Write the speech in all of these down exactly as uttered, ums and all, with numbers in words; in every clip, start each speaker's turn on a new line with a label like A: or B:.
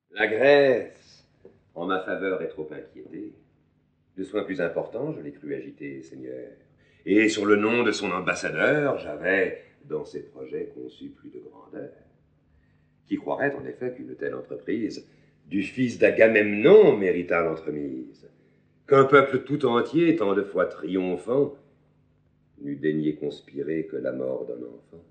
A: La Grèce, en ma faveur, est trop inquiétée. De soins plus importants, je l'ai cru agiter, Seigneur. Et sur le nom de son ambassadeur, j'avais, dans ses projets, conçu plus de grandeur. Qui croirait, en effet, qu'une telle entreprise, du fils d'Agamemnon, mérita l'entremise, qu'un peuple tout entier, tant de fois triomphant, n'eût daigné conspirer que la mort d'un enfant.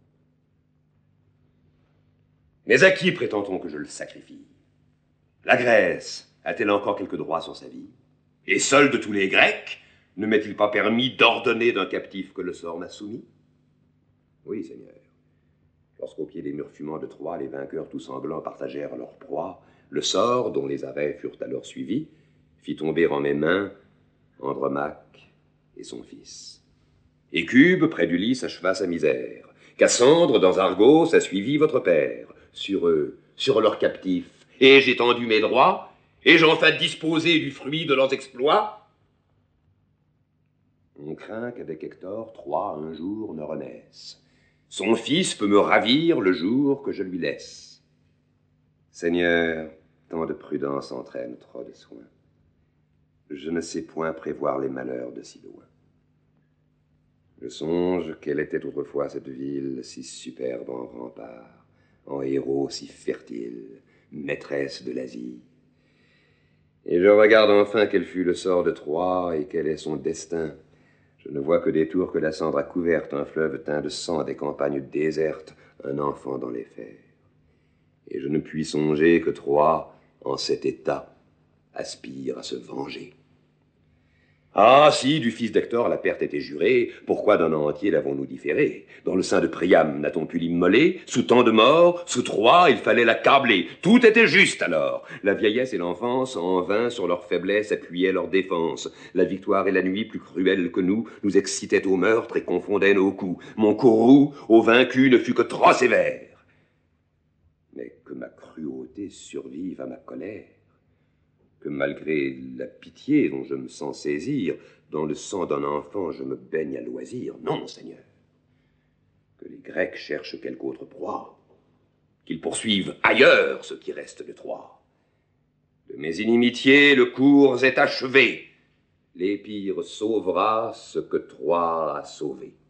A: Mais à qui prétend-on que je le sacrifie? La Grèce a-t-elle encore quelque droit sur sa vie? Et seul de tous les Grecs, ne m'est-il pas permis d'ordonner d'un captif que le sort m'a soumis? Oui, Seigneur. Lorsqu'au pied des murs fumants de Troie, les vainqueurs tout sanglants partagèrent leur proie, le sort, dont les arrêts furent alors suivis, fit tomber en mes mains Andromaque et son fils. Écube, près d'Ulysse, acheva sa misère. Cassandre, dans Argos, a suivi votre père. Sur eux, sur leurs captifs, ai-je étendu mes droits? Ai-je enfin disposé du fruit de leurs exploits? On craint qu'avec Hector, Troie un jour ne renaisse. Son fils peut me ravir le jour que je lui laisse. Seigneur, tant de prudence entraîne trop de soin. Je ne sais point prévoir les malheurs de si loin. Je songe quelle était autrefois cette ville, si superbe en rempart, en héros si fertile, maîtresse de l'Asie. Et je regarde enfin quel fut le sort de Troie et quel est son destin. Je ne vois que des tours que la cendre a couvertes, un fleuve teint de sang, des campagnes désertes, un enfant dans les fers. Et je ne puis songer que Troie, en cet état, aspire à se venger. Ah, si, du fils d'Hector la perte était jurée, pourquoi d'un an entier l'avons-nous différé? Dans le sein de Priam, n'a-t-on pu l'immoler? Sous tant de morts, sous Troie, il fallait l'accabler. Tout était juste alors. La vieillesse et l'enfance, en vain, sur leur faiblesse, appuyaient leur défense. La victoire et la nuit, plus cruelles que nous, nous excitaient au meurtre et confondaient nos coups. Mon courroux, au vaincu, ne fut que trop sévère. Mais que ma cruauté survive à ma colère, que malgré la pitié dont je me sens saisir, dans le sang d'un enfant je me baigne à loisir. Non, Seigneur. Que les Grecs cherchent quelque autre proie, qu'ils poursuivent ailleurs ce qui reste de Troie. De mes inimitiés, le cours est achevé. L'Épire sauvera ce que Troie a sauvé.